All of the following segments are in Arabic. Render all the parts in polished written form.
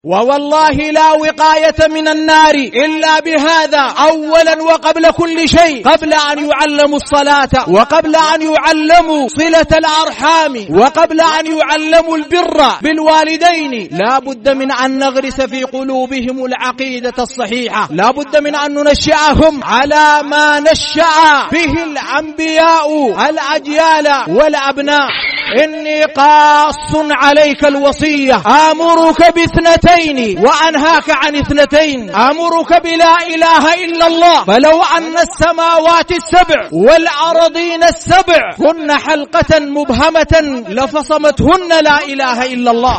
ووالله لا وقاية من النار إلا بهذا، أولا وقبل كل شيء، قبل أن يعلموا الصلاة، وقبل أن يعلموا صلة الأرحام، وقبل أن يعلموا البر بالوالدين، لا بد من أن نغرس في قلوبهم العقيدة الصحيحة، لا بد من أن ننشأهم على ما نشأ به الأنبياء الأجيال والأبناء. إني قاص عليك الوصية، آمرك باثنتين وأنهاك عن اثنتين، آمرك بلا إله إلا الله، فلو أن السماوات السبع والأرضين السبع كن حلقة مبهمة لفصمتهن لا إله إلا الله.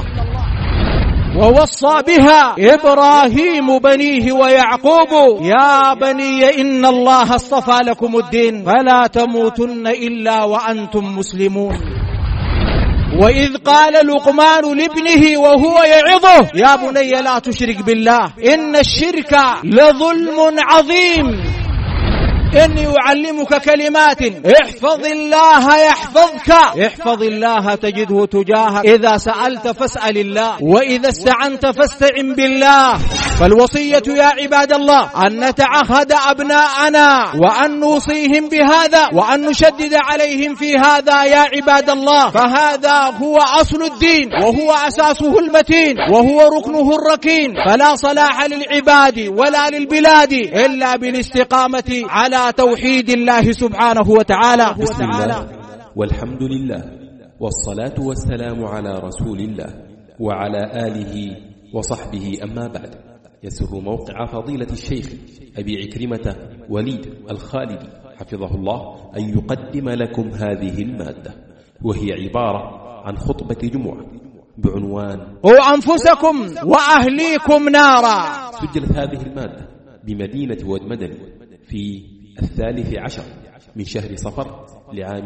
ووصى بها إبراهيم بنيه ويعقوب يا بني إن الله اصطفى لكم الدين فلا تموتن إلا وأنتم مسلمون. وإذ قال لقمان لابنه وهو يعظه يا بني لا تشرك بالله إن الشرك لظلم عظيم. إني أعلمك كلمات احفظ الله يحفظك، احفظ الله تجده تجاهك، إذا سألت فاسأل الله، وإذا استعنت فاستعن بالله. فالوصية يا عباد الله أن نتعهد أبناءنا وأن نوصيهم بهذا وأن نشدد عليهم في هذا يا عباد الله، فهذا هو أصل الدين وهو أساسه المتين وهو ركنه الركين. فلا صلاح للعباد ولا للبلاد إلا بالاستقامة على توحيد الله سبحانه وتعالى. بسم الله والحمد لله والصلاة والسلام على رسول الله وعلى آله وصحبه، أما بعد. يسر موقع فضيلة الشيخ أبي عكرمة وليد الخالدي حفظه الله أن يقدم لكم هذه المادة، وهي عبارة عن خطبة جمعة بعنوان قوا أنفسكم وأهليكم نارا. سجلت هذه المادة بمدينة واد مدني في 13 من شهر صفر لعام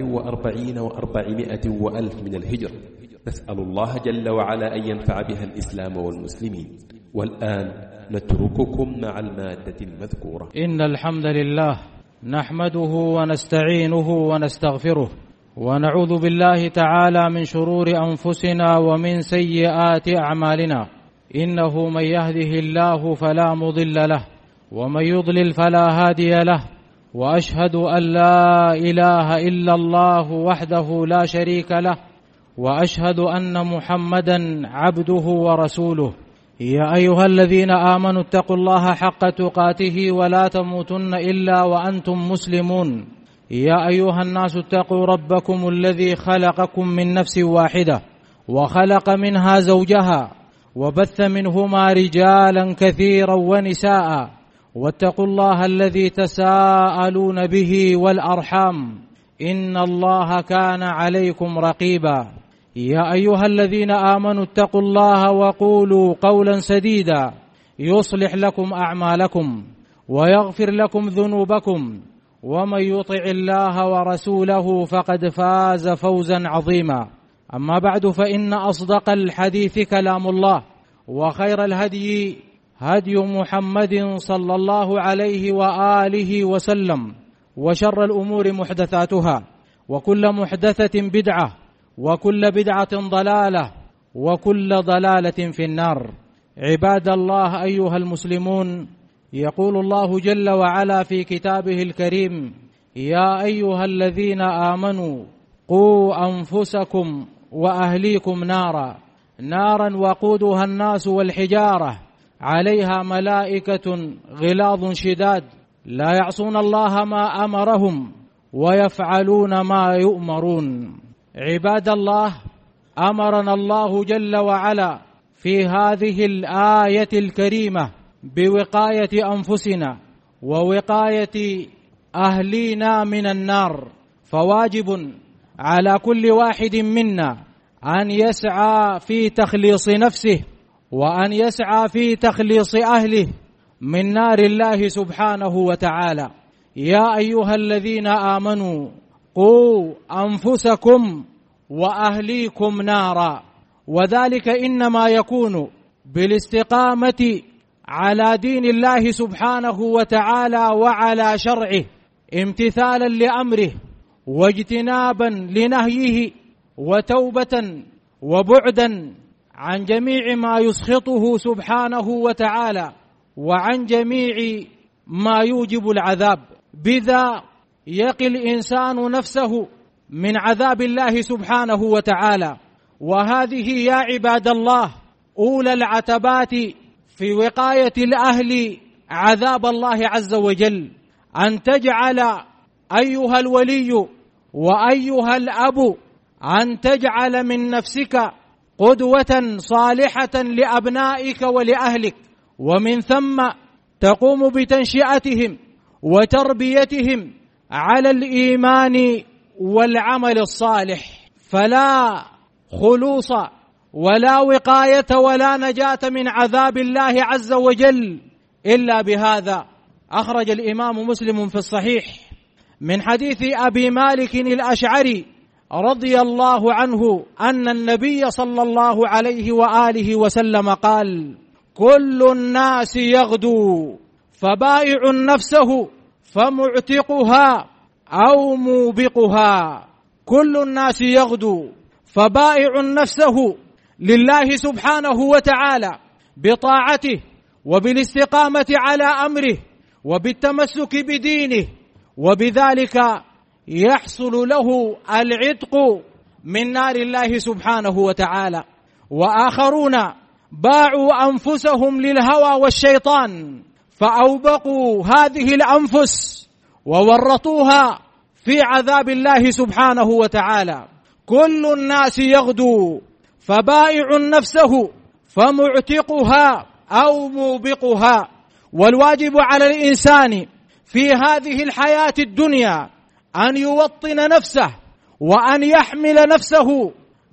44 و400 وألف من الهجرة. نسأل الله جل وعلا أن ينفع بها الإسلام والمسلمين. والآن نترككم مع المادة المذكورة. إن الحمد لله نحمده ونستعينه ونستغفره، ونعوذ بالله تعالى من شرور أنفسنا ومن سيئات أعمالنا. إنه من يهده الله فلا مضل له، ومن يضلل فلا هادي له، وأشهد أن لا إله إلا الله وحده لا شريك له، وأشهد أن محمدا عبده ورسوله. يا أيها الذين آمنوا اتقوا الله حق تقاته ولا تموتن إلا وأنتم مسلمون. يا أيها الناس اتقوا ربكم الذي خلقكم من نفس واحدة وخلق منها زوجها وبث منهما رجالا كثيرا ونساء، واتقوا الله الذي تساءلون به والأرحام إن الله كان عليكم رقيبا. يا أيها الذين آمنوا اتقوا الله وقولوا قولا سديدا يصلح لكم أعمالكم ويغفر لكم ذنوبكم، ومن يطع الله ورسوله فقد فاز فوزا عظيما. أما بعد، فإن أصدق الحديث كلام الله، وخير الهدي هدي محمد صلى الله عليه وآله وسلم، وشر الأمور محدثاتها، وكل محدثة بدعة، وكل بدعة ضلالة، وكل ضلالة في النار. عباد الله أيها المسلمون، يقول الله جل وعلا في كتابه الكريم: يا أيها الذين آمنوا قوا أنفسكم وأهليكم نارا وقودها الناس والحجارة عليها ملائكة غلاظ شداد لا يعصون الله ما أمرهم ويفعلون ما يؤمرون. عباد الله، أمرنا الله جل وعلا في هذه الآية الكريمة بوقاية أنفسنا ووقاية أهلينا من النار، فواجب على كل واحد منا أن يسعى في تخليص نفسه وأن يسعى في تخليص أهله من نار الله سبحانه وتعالى. يا أيها الذين آمنوا قوا أنفسكم وأهليكم نارا، وذلك إنما يكون بالاستقامة على دين الله سبحانه وتعالى وعلى شرعه، امتثالا لأمره واجتنابا لنهيه، وتوبة وبعدا عن جميع ما يسخطه سبحانه وتعالى وعن جميع ما يوجب العذاب، بذا يقي الإنسان نفسه من عذاب الله سبحانه وتعالى. وهذه يا عباد الله أولى العتبات في وقاية الأهل عذاب الله عز وجل، أن تجعل أيها الولي وأيها الأب أن تجعل من نفسك قدوة صالحة لأبنائك ولأهلك، ومن ثم تقوم بتنشئتهم وتربيتهم على الإيمان والعمل الصالح، فلا خلوص ولا وقاية ولا نجاة من عذاب الله عز وجل إلا بهذا. أخرج الإمام مسلم في الصحيح من حديث أبي مالك الأشعري رضي الله عنه أن النبي صلى الله عليه وآله وسلم قال: كل الناس يغدو فبائع نفسه فمعتقها أو موبقها. كل الناس يغدو فبائع نفسه لله سبحانه وتعالى بطاعته وبالاستقامة على أمره وبالتمسك بدينه، وبذلك يحصل له العتق من نار الله سبحانه وتعالى. وآخرون باعوا أنفسهم للهوى والشيطان فأوبقوا هذه الأنفس وورطوها في عذاب الله سبحانه وتعالى. كل الناس يغدو فبائع نفسه فمعتقها أو موبقها. والواجب على الإنسان في هذه الحياة الدنيا أن يوطن نفسه وأن يحمل نفسه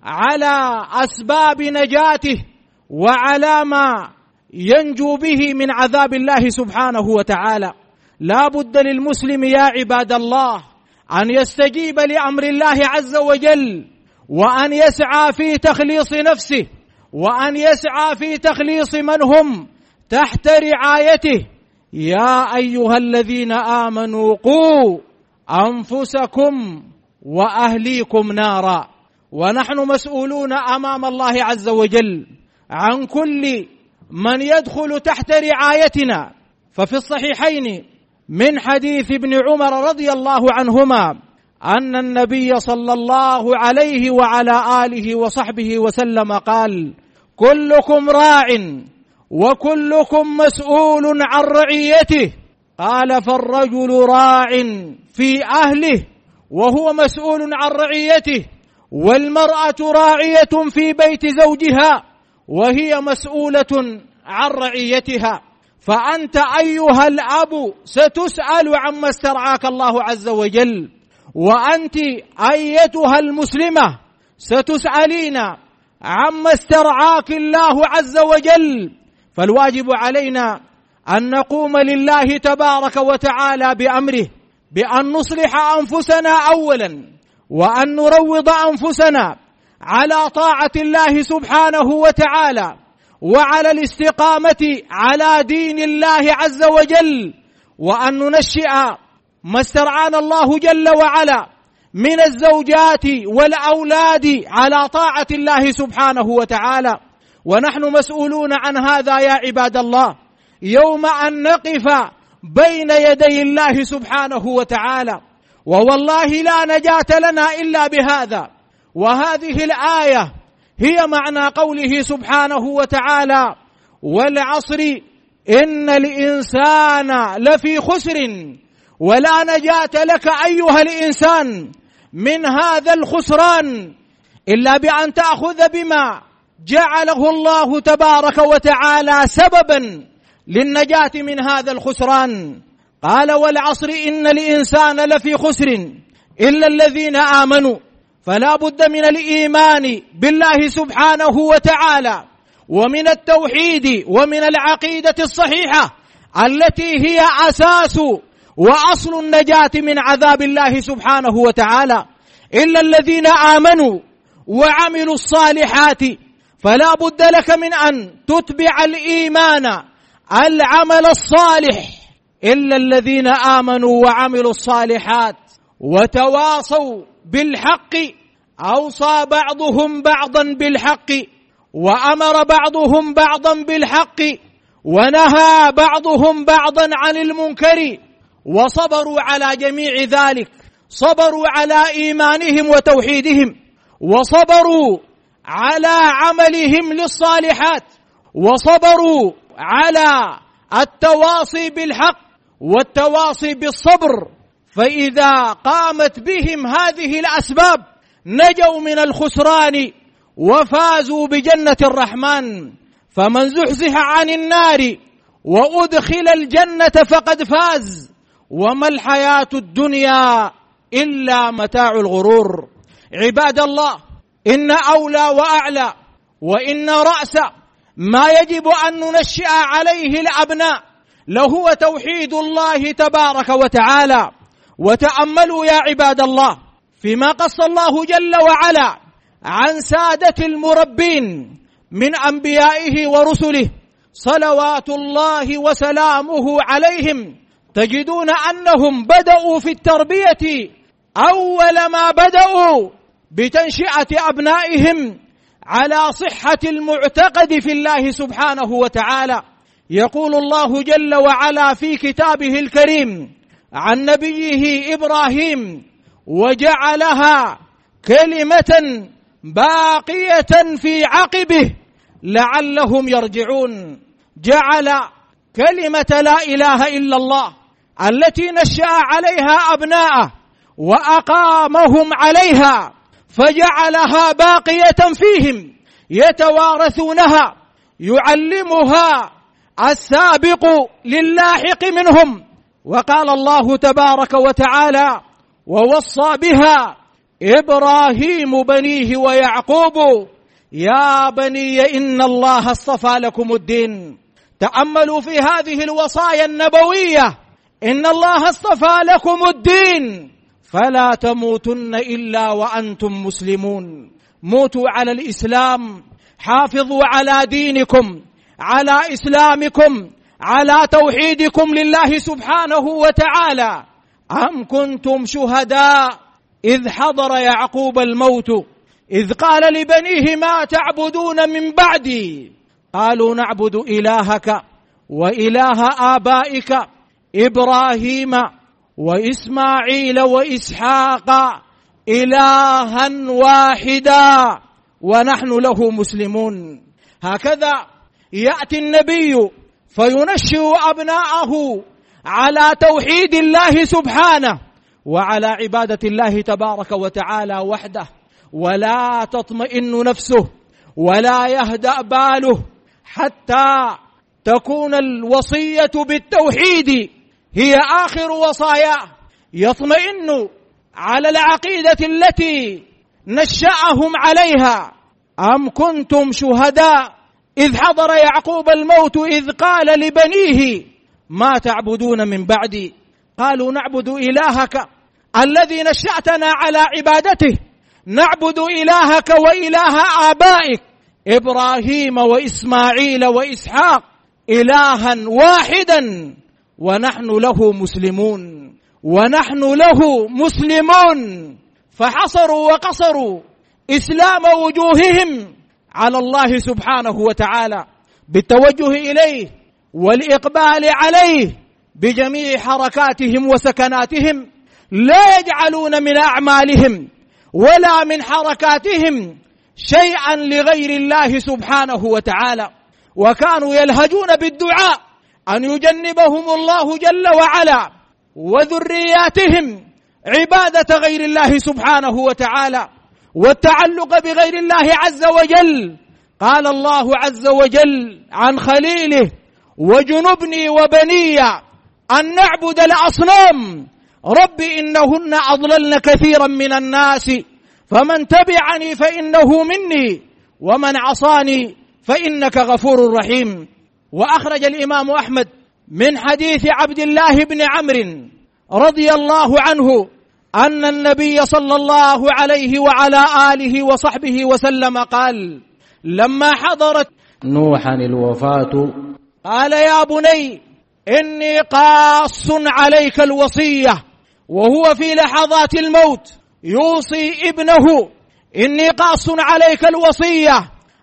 على أسباب نجاته وعلى ما ينجو به من عذاب الله سبحانه وتعالى. لا بد للمسلم يا عباد الله أن يستجيب لأمر الله عز وجل، وأن يسعى في تخليص نفسه، وأن يسعى في تخليص من هم تحت رعايته. يا أيها الذين آمنوا قوا أنفسكم وأهليكم نارا. ونحن مسؤولون أمام الله عز وجل عن كل من يدخل تحت رعايتنا. ففي الصحيحين من حديث ابن عمر رضي الله عنهما أن النبي صلى الله عليه وعلى آله وصحبه وسلم قال: كلكم راع وكلكم مسؤول عن رعيته. قال: فالرجل راع في أهله وهو مسؤول عن رعيته، والمرأة راعية في بيت زوجها وهي مسؤولة عن رعيتها. فأنت أيها الأب ستسأل عما استرعاك الله عز وجل، وأنت أيتها المسلمة ستسألين عما استرعاك الله عز وجل. فالواجب علينا أن نقوم لله تبارك وتعالى بأمره بأن نصلح أنفسنا أولا، وأن نروض أنفسنا على طاعة الله سبحانه وتعالى وعلى الاستقامة على دين الله عز وجل، وأن ننشئ ما استرعانا الله جل وعلا من الزوجات والأولاد على طاعة الله سبحانه وتعالى. ونحن مسؤولون عن هذا يا عباد الله يوم أن نقف بين يدي الله سبحانه وتعالى، ووالله لا نجاة لنا إلا بهذا. وهذه الآية هي معنى قوله سبحانه وتعالى: والعصر إن الإنسان لفي خسر. ولا نجاة لك أيها الإنسان من هذا الخسران إلا بأن تأخذ بما جعله الله تبارك وتعالى سببا للنجاة من هذا الخسران. قال: والعصر إن الإنسان لفي خسر إلا الذين آمنوا. فلا بد من الإيمان بالله سبحانه وتعالى ومن التوحيد ومن العقيدة الصحيحة التي هي أساس وأصل النجاة من عذاب الله سبحانه وتعالى. إلا الذين آمنوا وعملوا الصالحات. فلا بد لك من أن تتبع الإيمان العمل الصالح. إلا الذين آمنوا وعملوا الصالحات وتواصوا بالحق. أوصى بعضهم بعضا بالحق وأمر بعضهم بعضا بالحق ونهى بعضهم بعضا عن المنكر، وصبروا على جميع ذلك، صبروا على إيمانهم وتوحيدهم، وصبروا على عملهم للصالحات، وصبروا على التواصي بالحق والتواصي بالصبر. فإذا قامت بهم هذه الأسباب نجوا من الخسران وفازوا بجنة الرحمن. فمن زحزح عن النار وأدخل الجنة فقد فاز، وما الحياة الدنيا إلا متاع الغرور. عباد الله، إن أولى وأعلى وإن رأس ما يجب أن ننشئ عليه الأبناء لهو توحيد الله تبارك وتعالى. وتأملوا يا عباد الله فيما قص الله جل وعلا عن سادة المربين من أنبيائه ورسله صلوات الله وسلامه عليهم، تجدون أنهم بدأوا في التربية أول ما بدأوا بتنشئة أبنائهم على صحة المعتقد في الله سبحانه وتعالى. يقول الله جل وعلا في كتابه الكريم عن نبيه إبراهيم: وجعلها كلمة باقية في عقبه لعلهم يرجعون. جعل كلمة لا إله إلا الله التي نشأ عليها أبناءه وأقامهم عليها فجعلها باقية فيهم يتوارثونها، يعلمها السابق للاحق منهم. وقال الله تبارك وتعالى: ووصى بها إبراهيم بنيه ويعقوب يا بني إن الله اصطفى لكم الدين. تأملوا في هذه الوصايا النبوية: إن الله اصطفى لكم الدين فلا تموتن إلا وأنتم مسلمون. موتوا على الإسلام، حافظوا على دينكم، على إسلامكم، على توحيدكم لله سبحانه وتعالى. أم كنتم شهداء إذ حضر يعقوب الموت إذ قال لبنيه ما تعبدون من بعدي قالوا نعبد إلهك وإله آبائك إبراهيم وإسماعيل وإسحاق إلها واحدا ونحن له مسلمون. هكذا يأتي النبي فينشئ أبناءه على توحيد الله سبحانه وعلى عبادة الله تبارك وتعالى وحده، ولا تطمئن نفسه ولا يهدأ باله حتى تكون الوصية بالتوحيد هي آخر وصاياه. يطمئن على العقيدة التي نشأهم عليها. أم كنتم شهداء إذ حضر يعقوب الموت إذ قال لبنيه ما تعبدون من بعدي قالوا نعبد إلهك الذي نشأتنا على عبادته، نعبد إلهك وإله آبائك إبراهيم وإسماعيل وإسحاق إلها واحدا ونحن له مسلمون. ونحن له مسلمون. فحصروا وقصروا إسلام وجوههم على الله سبحانه وتعالى بالتوجه إليه والإقبال عليه بجميع حركاتهم وسكناتهم، لا يجعلون من أعمالهم ولا من حركاتهم شيئا لغير الله سبحانه وتعالى. وكانوا يلهجون بالدعاء أن يجنبهم الله جل وعلا وذرياتهم عبادة غير الله سبحانه وتعالى والتعلق بغير الله عز وجل. قال الله عز وجل عن خليله: وجنبني وبني أن نعبد الأصنام رب إنهن أضللن كثيرا من الناس فمن تبعني فإنه مني ومن عصاني فإنك غفور رحيم. وأخرج الإمام أحمد من حديث عبد الله بن عمرو رضي الله عنه أن النبي صلى الله عليه وعلى آله وصحبه وسلم قال: لما حضرت نوحا الوفاة قال: يا بني إني قاص عليك الوصية. وهو في لحظات الموت يوصي ابنه: إني قاص عليك الوصية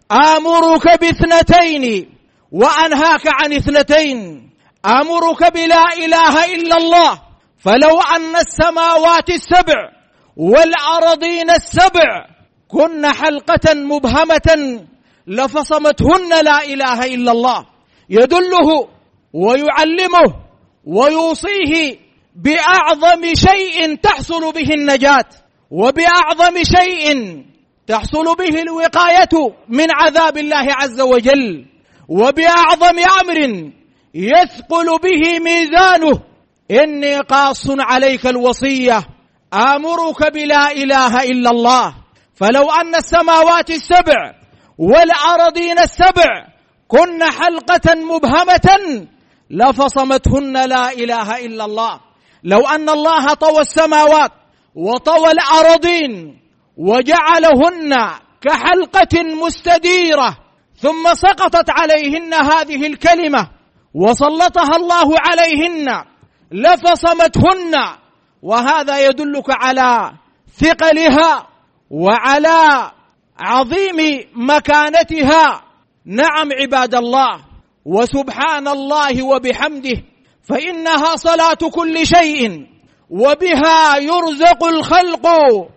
آمرك باثنتين وأنهاك عن اثنتين. آمرك بلا إله إلا الله، فلو أن السماوات السبع والأرضين السبع كن حلقة مبهمة لفصمتهن لا إله إلا الله. يدله ويعلمه ويوصيه بأعظم شيء تحصل به النجاة، وبأعظم شيء تحصل به الوقاية من عذاب الله عز وجل، وبأعظم أمر يثقل به ميزانه. إني قاص عليك الوصية آمرك بلا إله إلا الله، فلو أن السماوات السبع والأرضين السبع كن حلقة مبهمة لفصمتهن لا إله إلا الله. لو أن الله طوى السماوات وطوى الأرضين وجعلهن كحلقة مستديرة ثم سقطت عليهن هذه الكلمة وسلطها الله عليهن لفصمتهن. وهذا يدلك على ثقلها وعلى عظيم مكانتها. نعم عباد الله، وسبحان الله وبحمده، فإنها صلاة كل شيء وبها يرزق الخلق،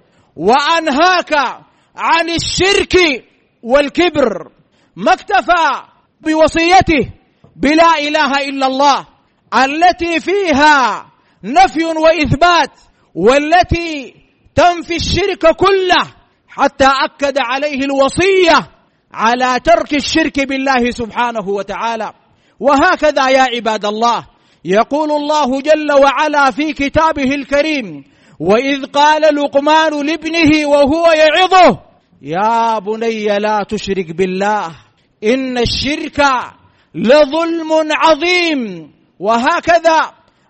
وأنهاك عن الشرك والكبر. ما اكتفى بوصيته بلا إله إلا الله التي فيها نفي وإثبات، والتي تنفي الشرك كله، حتى أكد عليه الوصية على ترك الشرك بالله سبحانه وتعالى. وهكذا يا عباد الله يقول الله جل وعلا في كتابه الكريم: وإذ قال لقمان لابنه وهو يعظه يا بني لا تشرك بالله إن الشرك لظلم عظيم. وهكذا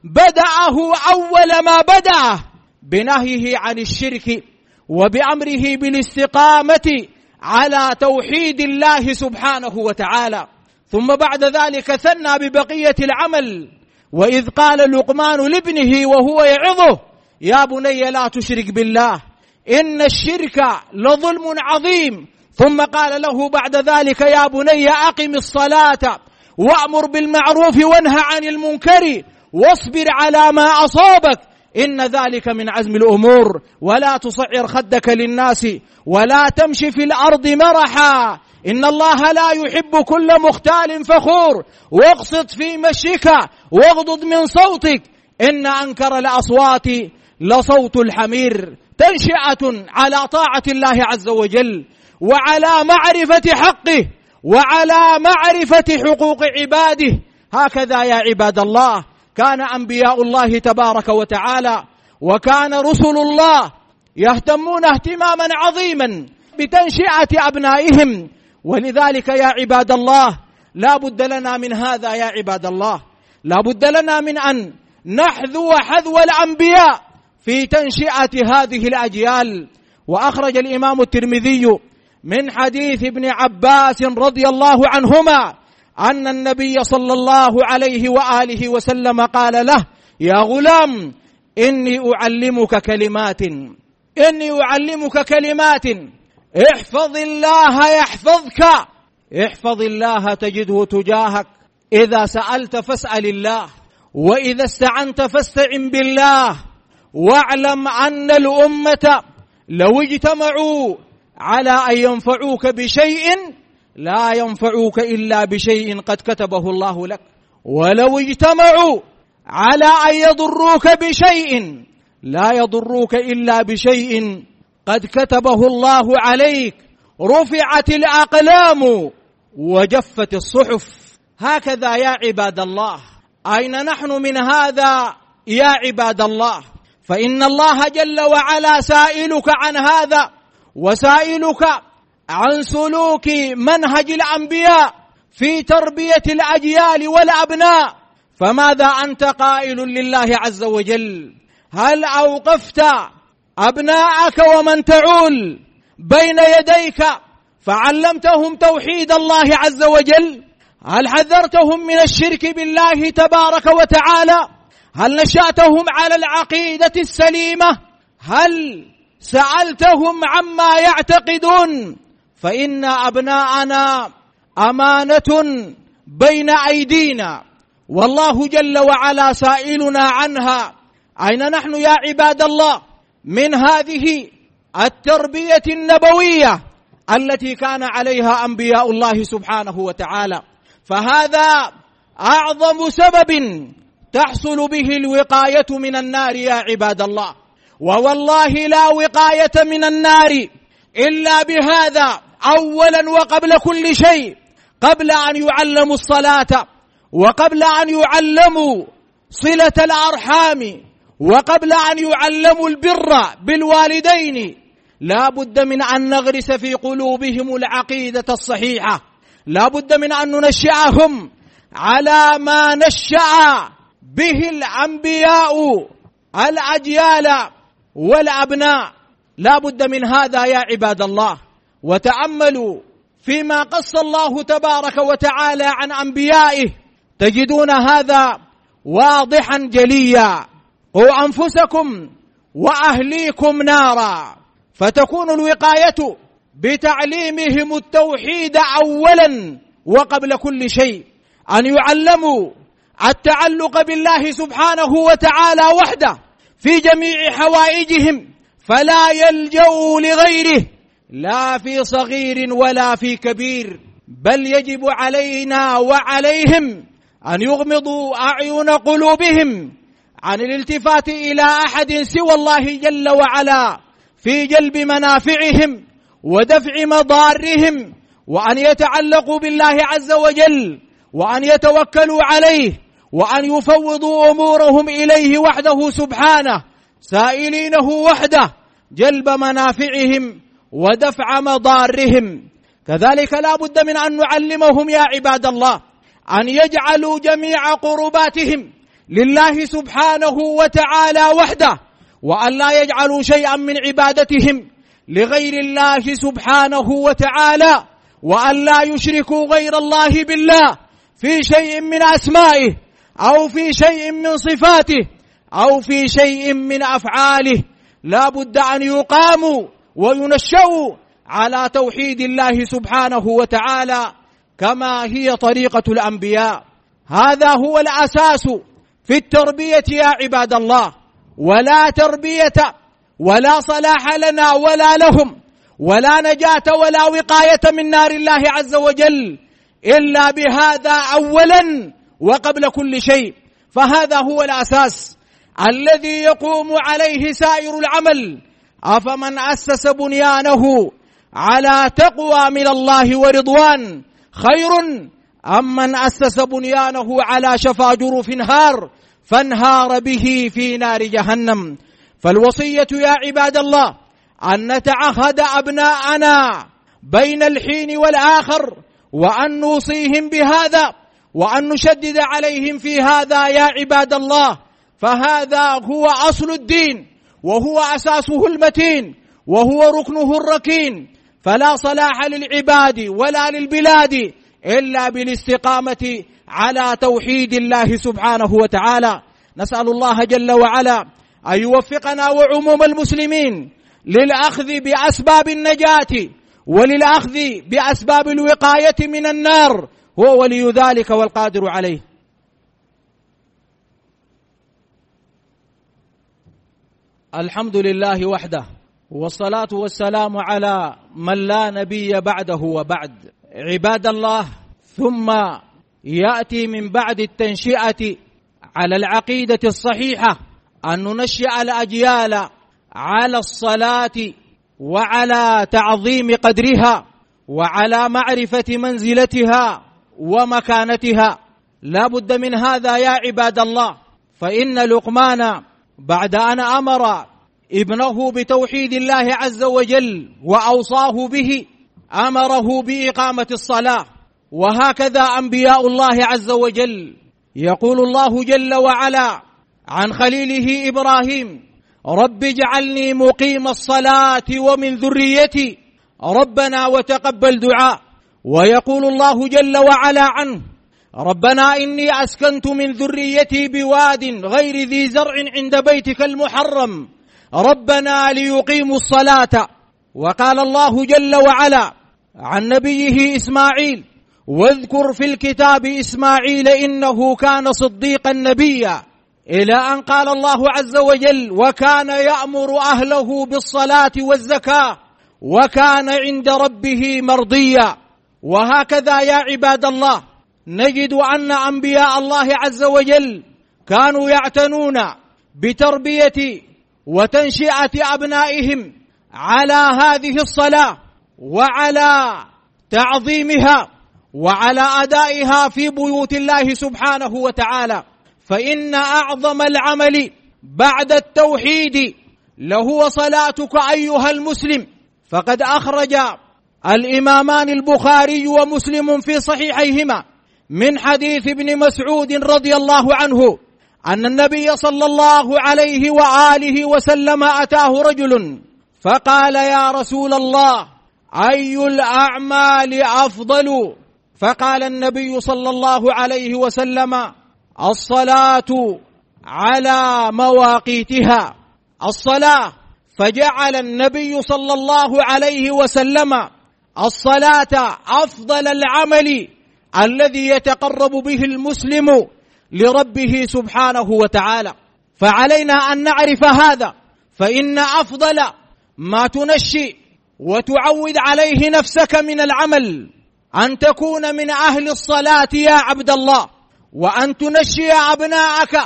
بدأه أول ما بدأ بنهيه عن الشرك وبأمره بالاستقامة على توحيد الله سبحانه وتعالى. ثم بعد ذلك ثنى ببقية العمل: وإذ قال لقمان لابنه وهو يعظه يا بني لا تشرك بالله إن الشرك لظلم عظيم. ثم قال له بعد ذلك: يا بني أقم الصلاة وأمر بالمعروف وانهى عن المنكر واصبر على ما أصابك إن ذلك من عزم الأمور ولا تصعر خدك للناس ولا تمشي في الأرض مرحا إن الله لا يحب كل مختال فخور واقصد في مشيك واغضض من صوتك إن أنكر الأصوات لصوت الحمير. تنشئة على طاعة الله عز وجل وعلى معرفة حقه وعلى معرفة حقوق عباده. هكذا يا عباد الله كان أنبياء الله تبارك وتعالى وكان رسل الله يهتمون اهتماما عظيما بتنشئة أبنائهم. ولذلك يا عباد الله لا بد لنا من هذا يا عباد الله، لا بد لنا من أن نحذو حذو الأنبياء في تنشئة هذه الأجيال. وأخرج الإمام الترمذي من حديث ابن عباس رضي الله عنهما أن النبي صلى الله عليه وآله وسلم قال له: يا غلام إني أعلمك كلمات احفظ الله يحفظك، احفظ الله تجده تجاهك، إذا سألت فاسأل الله، وإذا استعنت فاستعن بالله، واعلم أن الأمة لو اجتمعوا على أن ينفعوك بشيء لا ينفعوك إلا بشيء قد كتبه الله لك، ولو اجتمعوا على أن يضروك بشيء لا يضروك إلا بشيء قد كتبه الله عليك. رفعت الأقلام وجفت الصحف. هكذا يا عباد الله. أين نحن من هذا يا عباد الله؟ فإن الله جل وعلا سائلك عن هذا، وسائلك عن سلوك منهج الأنبياء في تربية الأجيال والأبناء. فماذا أنت قائل لله عز وجل؟ هل أوقفت أبناءك ومن تعول بين يديك فعلمتهم توحيد الله عز وجل؟ هل حذرتهم من الشرك بالله تبارك وتعالى؟ هل نشأتهم على العقيدة السليمة؟ هل سألتهم عما يعتقدون فإن أبناءنا أمانة بين أيدينا، والله جل وعلا سائلنا عنها. أين نحن يا عباد الله من هذه التربية النبوية التي كان عليها أنبياء الله سبحانه وتعالى؟ فهذا أعظم سبب تحصل به الوقاية من النار يا عباد الله. ووالله لا وقاية من النار إلا بهذا أولا وقبل كل شيء، قبل أن يعلموا الصلاة، وقبل أن يعلموا صلة الأرحام، وقبل أن يعلموا البر بالوالدين، لا بد من أن نغرس في قلوبهم العقيدة الصحيحة، لا بد من أن ننشئهم على ما نشأ به الأنبياء الأجيال والأبناء. لا بد من هذا يا عباد الله. وتأملوا فيما قص الله تبارك وتعالى عن أنبيائه، تجدون هذا واضحا جليا: قوا أنفسكم وأهليكم نارا. فتكون الوقاية بتعليمهم التوحيد أولا وقبل كل شيء، أن يعلموا التعلق بالله سبحانه وتعالى وحده في جميع حوائجهم، فلا يلجأوا لغيره لا في صغير ولا في كبير. بل يجب علينا وعليهم أن يغمضوا أعين قلوبهم عن الالتفات إلى أحد سوى الله جل وعلا في جلب منافعهم ودفع مضارهم، وأن يتعلقوا بالله عز وجل، وأن يتوكلوا عليه، وأن يفوضوا أمورهم إليه وحده سبحانه، سائلينه وحده جلب منافعهم ودفع مضارهم. كذلك لا بد من أن نعلمهم يا عباد الله أن يجعلوا جميع قرباتهم لله سبحانه وتعالى وحده، وأن لا يجعلوا شيئا من عبادتهم لغير الله سبحانه وتعالى، وأن لا يشركوا غير الله بالله في شيء من أسمائه أو في شيء من صفاته أو في شيء من أفعاله. لا بد أن يقاموا وينشأوا على توحيد الله سبحانه وتعالى كما هي طريقة الأنبياء. هذا هو الأساس في التربية يا عباد الله. ولا تربية ولا صلاح لنا ولا لهم ولا نجاة ولا وقاية من نار الله عز وجل إلا بهذا أولا وقبل كل شيء. فهذا هو الأساس الذي يقوم عليه سائر العمل. أفمن أسس بنيانه على تقوى من الله ورضوان خير أم من أسس بنيانه على شفا جرف نهار فانهار به في نار جهنم. فالوصية يا عباد الله أن نتعهد أبناءنا بين الحين والآخر، وأن نوصيهم بهذا، وأن نشدد عليهم في هذا يا عباد الله. فهذا هو أصل الدين، وهو أساسه المتين، وهو ركنه الركين. فلا صلاح للعباد ولا للبلاد إلا بالاستقامة على توحيد الله سبحانه وتعالى. نسأل الله جل وعلا أن يوفقنا وعموم المسلمين للأخذ بأسباب النجاة وللأخذ بأسباب الوقاية من النار، هو ولي ذلك والقادر عليه. الحمد لله وحده، والصلاة والسلام على من لا نبي بعده وبعد. عباد الله، ثم يأتي من بعد التنشئة على العقيدة الصحيحة أن ننشئ الأجيال على الصلاة وعلى تعظيم قدرها وعلى معرفة منزلتها ومكانتها. لا بد من هذا يا عباد الله. فإن لقمان بعد أن أمر ابنه بتوحيد الله عز وجل وأوصاه به أمره بإقامة الصلاة. وهكذا أنبياء الله عز وجل. يقول الله جل وعلا عن خليله إبراهيم: رب اجعلني مقيم الصلاة ومن ذريتي ربنا وتقبل دعاء. ويقول الله جل وعلا عنه: ربنا إني أسكنت من ذريتي بواد غير ذي زرع عند بيتك المحرم ربنا ليقيموا الصلاة. وقال الله جل وعلا عن نبيه إسماعيل: واذكر في الكتاب إسماعيل إنه كان صديقا نبيا، إلى أن قال الله عز وجل: وكان يأمر أهله بالصلاة والزكاة وكان عند ربه مرضيا. وهكذا يا عباد الله نجد أن أنبياء الله عز وجل كانوا يعتنون بتربية وتنشئة أبنائهم على هذه الصلاة وعلى تعظيمها وعلى أدائها في بيوت الله سبحانه وتعالى. فإن أعظم العمل بعد التوحيد لهو صلاتك أيها المسلم. فقد أخرج الإمامان البخاري ومسلم في صحيحيهما من حديث ابن مسعود رضي الله عنه أن النبي صلى الله عليه وآله وسلم أتاه رجل فقال: يا رسول الله، أي الأعمال أفضل؟ فقال النبي صلى الله عليه وسلم: الصلاة على مواقيتها. الصلاة. فجعل النبي صلى الله عليه وسلم الصلاة أفضل العمل الذي يتقرب به المسلم لربه سبحانه وتعالى. فعلينا أن نعرف هذا، فإن أفضل ما تنشئ وتعود عليه نفسك من العمل أن تكون من أهل الصلاة يا عبد الله، وأن تنشئ أبناءك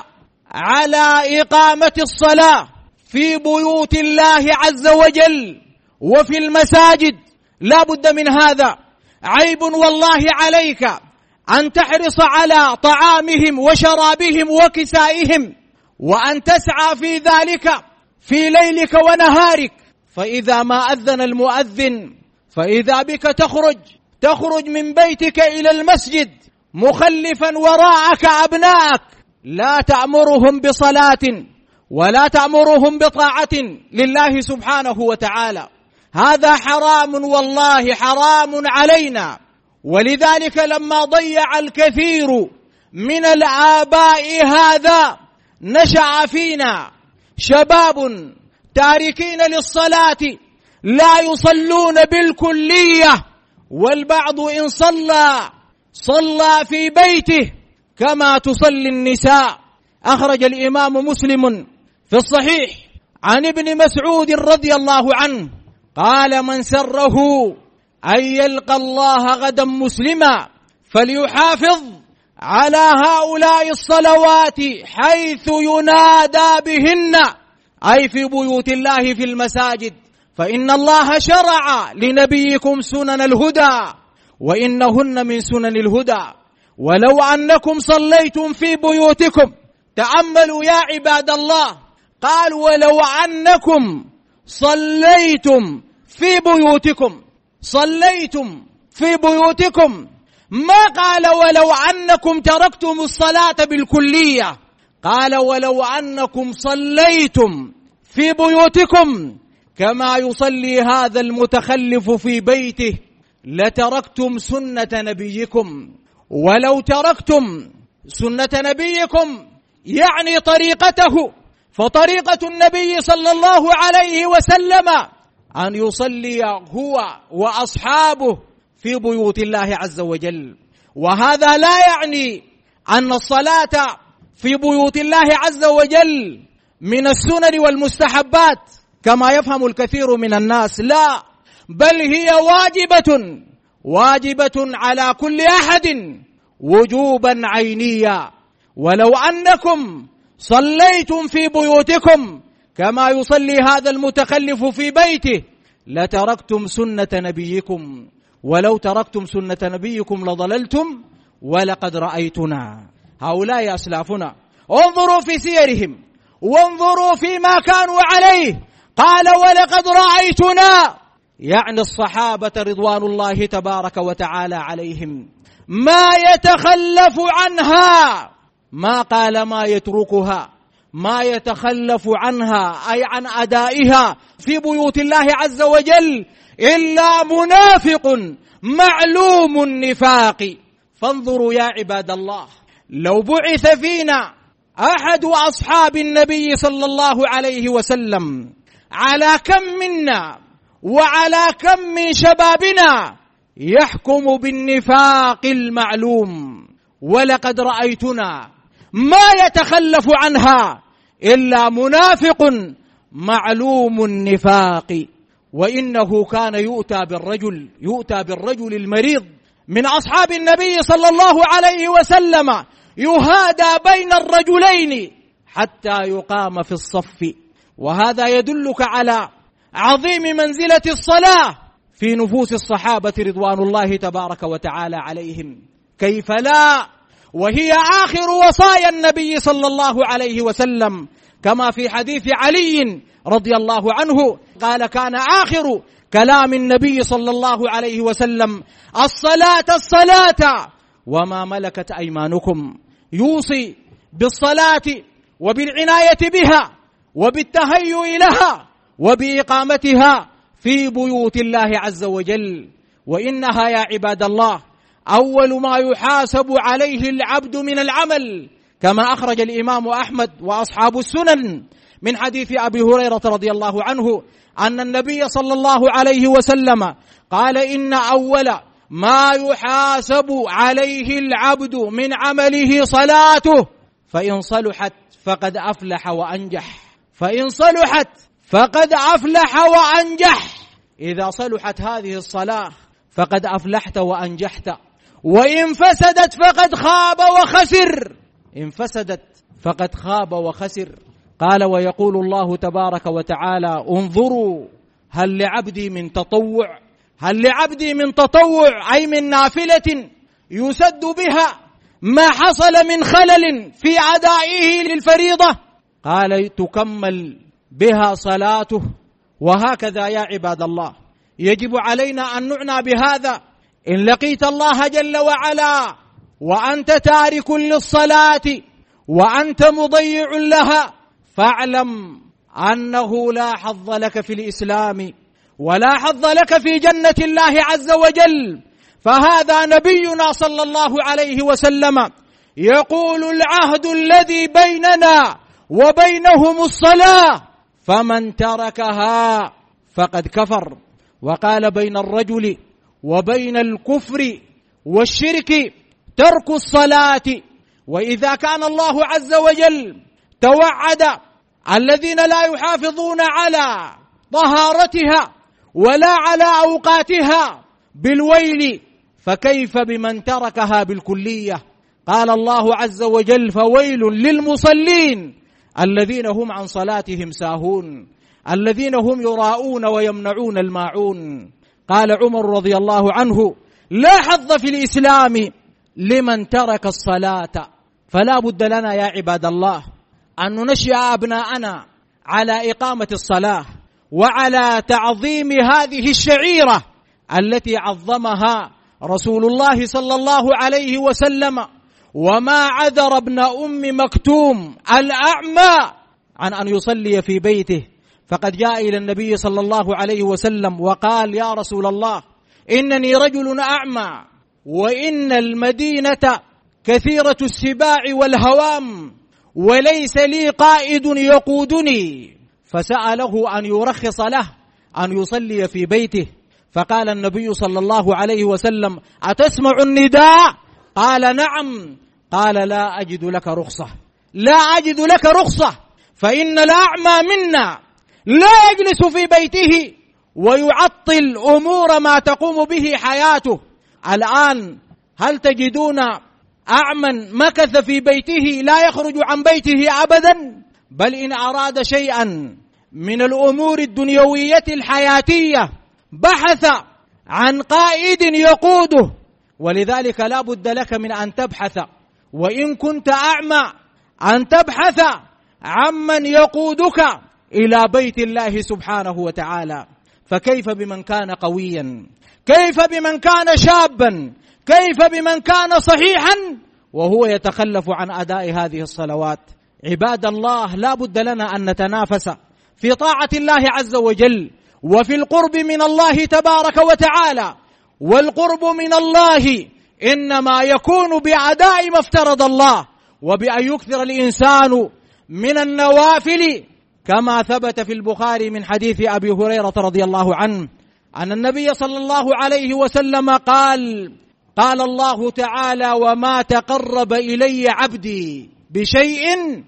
على إقامة الصلاة في بيوت الله عز وجل وفي المساجد. لا بد من هذا. عيب والله عليك أن تحرص على طعامهم وشرابهم وكسائهم وأن تسعى في ذلك في ليلك ونهارك، فإذا ما أذن المؤذن فإذا بك تخرج من بيتك إلى المسجد مخلفا وراءك أبناءك، لا تأمرهم بصلاة ولا تأمرهم بطاعة لله سبحانه وتعالى. هذا حرام والله، حرام علينا. ولذلك لما ضيع الكثير من الآباء هذا نشأ فينا شباب تاركين للصلاة لا يصلون بالكلية، والبعض إن صلى في بيته كما تصلي النساء. أخرج الإمام مسلم في الصحيح عن ابن مسعود رضي الله عنه قال: من سره أن يلقى الله غدا مسلما فليحافظ على هؤلاء الصلوات حيث ينادى بهن، أي في بيوت الله في المساجد، فإن الله شرع لنبيكم سنن الهدى وإنهن من سنن الهدى. ولو أنكم صليتم في بيوتكم، تأملوا يا عباد الله، قال: ولو أنكم صليتم في بيوتكم، صليتم في بيوتكم، ما قال ولو أنكم تركتم الصلاة بالكلية، قال: ولو أنكم صليتم في بيوتكم كما يصلي هذا المتخلف في بيته لتركتم سنة نبيكم. ولو تركتم سنة نبيكم يعني طريقته، فطريقة النبي صلى الله عليه وسلم أن يصلي هو وأصحابه في بيوت الله عز وجل. وهذا لا يعني أن الصلاة في بيوت الله عز وجل من السنن والمستحبات كما يفهم الكثير من الناس، لا، بل هي واجبة على كل أحد وجوبا عينيا. ولو أنكم صليتم في بيوتكم كما يصلي هذا المتخلف في بيته لتركتم سنة نبيكم، ولو تركتم سنة نبيكم لضللتم ولقد رأيتنا. هؤلاء أسلافنا، انظروا في سيرهم وانظروا فيما كانوا عليه. قال: ولقد رأيتنا، يعني الصحابة رضوان الله تبارك وتعالى عليهم، ما يتخلف عنها، ما قال ما يتركها، ما يتخلف عنها أي عن أدائها في بيوت الله عز وجل إلا منافق معلوم النفاق. فانظروا يا عباد الله، لو بعث فينا أحد أصحاب النبي صلى الله عليه وسلم على كم منا وعلى كم من شبابنا يحكم بالنفاق المعلوم، ولقد رأيتنا ما يتخلف عنها إلا منافق معلوم النفاق. وإنه كان يؤتى بالرجل المريض من أصحاب النبي صلى الله عليه وسلم يهادى بين الرجلين حتى يقام في الصف. وهذا يدلك على عظيم منزلة الصلاة في نفوس الصحابة رضوان الله تبارك وتعالى عليهم. كيف لا وهي آخر وصايا النبي صلى الله عليه وسلم، كما في حديث علي رضي الله عنه قال: كان آخر كلام النبي صلى الله عليه وسلم: الصلاة الصلاة وما ملكت أيمانكم. يوصي بالصلاة وبالعناية بها وبالتهيؤ لها وبإقامتها في بيوت الله عز وجل. وإنها يا عباد الله أول ما يحاسب عليه العبد من العمل، كما أخرج الإمام أحمد وأصحاب السنن من حديث أبي هريرة رضي الله عنه أن النبي صلى الله عليه وسلم قال: إن أول ما يحاسب عليه العبد من عمله صلاته، فإن صلحت فقد أفلح وأنجح. فإن صلحت فقد أفلح وأنجح. إذا صلحت هذه الصلاة فقد أفلحت وأنجحت. وإن فسدت فقد خاب وخسر. إن فسدت فقد خاب وخسر. قال: ويقول الله تبارك وتعالى: انظروا هل لعبدي من تطوع، هل لعبدي من تطوع أي من نافلة يسد بها ما حصل من خلل في أدائه للفريضة. قال: تكمل بها صلاته. وهكذا يا عباد الله يجب علينا أن نعنى بهذا. إن لقيت الله جل وعلا وأنت تارك للصلاة وأنت مضيع لها، فاعلم أنه لا حظ لك في الإسلام ولا حظ لك في جنة الله عز وجل. فهذا نبينا صلى الله عليه وسلم يقول: العهد الذي بيننا وبينهم الصلاة، فمن تركها فقد كفر. وقال: بين الرجل وبين الكفر والشرك ترك الصلاة. وإذا كان الله عز وجل توعد الذين لا يحافظون على طهارتها ولا على أوقاتها بالويل، فكيف بمن تركها بالكلية؟ قال الله عز وجل: فويل للمصلين الذين هم عن صلاتهم ساهون، الذين هم يراءون ويمنعون الماعون. قال عمر رضي الله عنه: لا حظ في الإسلام لمن ترك الصلاة. فلا بد لنا يا عباد الله أن ننشئ أبناءنا على إقامة الصلاة وعلى تعظيم هذه الشعيرة التي عظمها رسول الله صلى الله عليه وسلم. وما عذر ابن أم مكتوم الأعمى عن أن يصلي في بيته، فقد جاء إلى النبي صلى الله عليه وسلم وقال: يا رسول الله، إنني رجل أعمى وإن المدينة كثيرة السباع والهوام وليس لي قائد يقودني. فسأله أن يرخص له أن يصلي في بيته. فقال النبي صلى الله عليه وسلم: أتسمع النداء؟ قال: نعم. قال: لا أجد لك رخصة، لا أجد لك رخصة، فإن الأعمى منا لا يجلس في بيته ويعطل أمور ما تقوم به حياته. الآن هل تجدون أعمى مكث في بيته لا يخرج عن بيته أبدا؟ بل إن أراد شيئا من الأمور الدنيوية الحياتية بحث عن قائد يقوده. ولذلك لا بد لك من أن تبحث، وإن كنت أعمى، أن تبحث عمن يقودك إلى بيت الله سبحانه وتعالى. فكيف بمن كان قويا؟ كيف بمن كان شابا؟ كيف بمن كان صحيحا وهو يتخلف عن أداء هذه الصلوات؟ عباد الله، لا بد لنا أن نتنافس في طاعة الله عز وجل وفي القرب من الله تبارك وتعالى. والقرب من الله إنما يكون بأداء ما افترض الله وبأن يكثر الإنسان من النوافل، كما ثبت في البخاري من حديث أبي هريرة رضي الله عنه أن النبي صلى الله عليه وسلم قال الله تعالى: وما تقرب إلي عبدي بشيء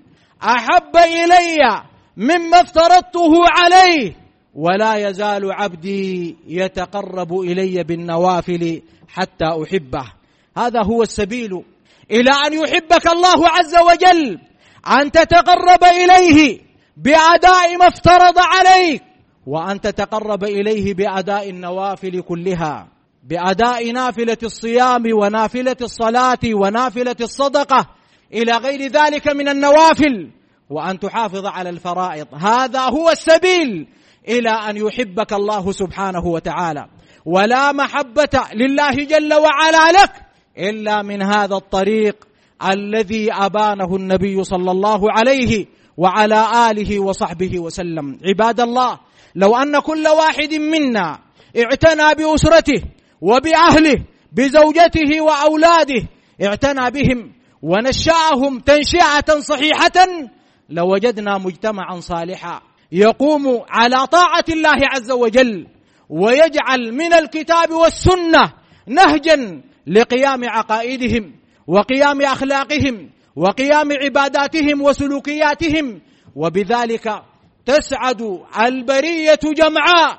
أحب إلي مما افترضته عليه، ولا يزال عبدي يتقرب إلي بالنوافل حتى أحبه. هذا هو السبيل إلى أن يحبك الله عز وجل، أن تتقرب إليه بأداء ما افترض عليك، وأن تتقرب إليه بأداء النوافل كلها، بأداء نافلة الصيام ونافلة الصلاة ونافلة الصدقة إلى غير ذلك من النوافل، وأن تحافظ على الفرائض. هذا هو السبيل إلى أن يحبك الله سبحانه وتعالى. ولا محبة لله جل وعلا لك إلا من هذا الطريق الذي أبانه النبي صلى الله عليه وعلى آله وصحبه وسلم. عباد الله، لو أن كل واحد منا اعتنى بأسرته وبأهله بزوجته وأولاده، اعتنى بهم ونشأهم تنشئة صحيحة، لوجدنا مجتمعا صالحا يقوم على طاعة الله عز وجل، ويجعل من الكتاب والسنة نهجا لقيام عقائدهم وقيام أخلاقهم وقيام عباداتهم وسلوكياتهم، وبذلك تسعد البرية جمعاء،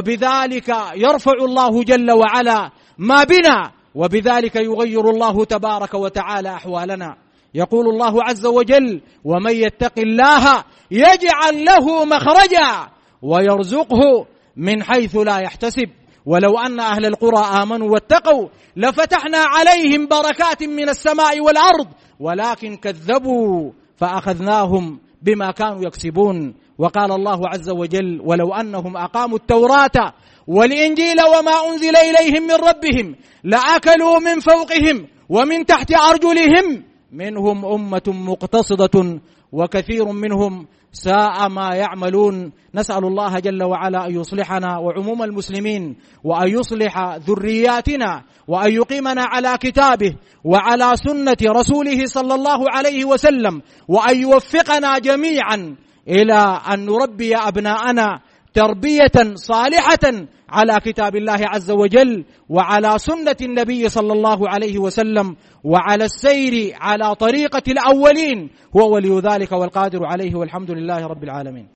وبذلك يرفع الله جل وعلا ما بنا، وبذلك يغير الله تبارك وتعالى أحوالنا. يقول الله عز وجل: ومن يتق الله يجعل له مخرجا ويرزقه من حيث لا يحتسب، ولو أن أهل القرى آمنوا واتقوا لفتحنا عليهم بركات من السماء والأرض ولكن كذبوا فأخذناهم بما كانوا يكسبون. وقال الله عز وجل: ولو أنهم أقاموا التوراة والإنجيل وما أنزل إليهم من ربهم لأكلوا من فوقهم ومن تحت أرجلهم منهم أمة مقتصدة وكثير منهم ساء ما يعملون. نسأل الله جل وعلا أن يصلحنا وعموم المسلمين، وأن يصلح ذرياتنا، وأن يقيمنا على كتابه وعلى سنة رسوله صلى الله عليه وسلم، وأن يوفقنا جميعا إلى أن نربي أبناءنا تربية صالحة على كتاب الله عز وجل وعلى سنة النبي صلى الله عليه وسلم، وعلى السير على طريقة الأولين. هو ولي ذلك والقادر عليه، والحمد لله رب العالمين.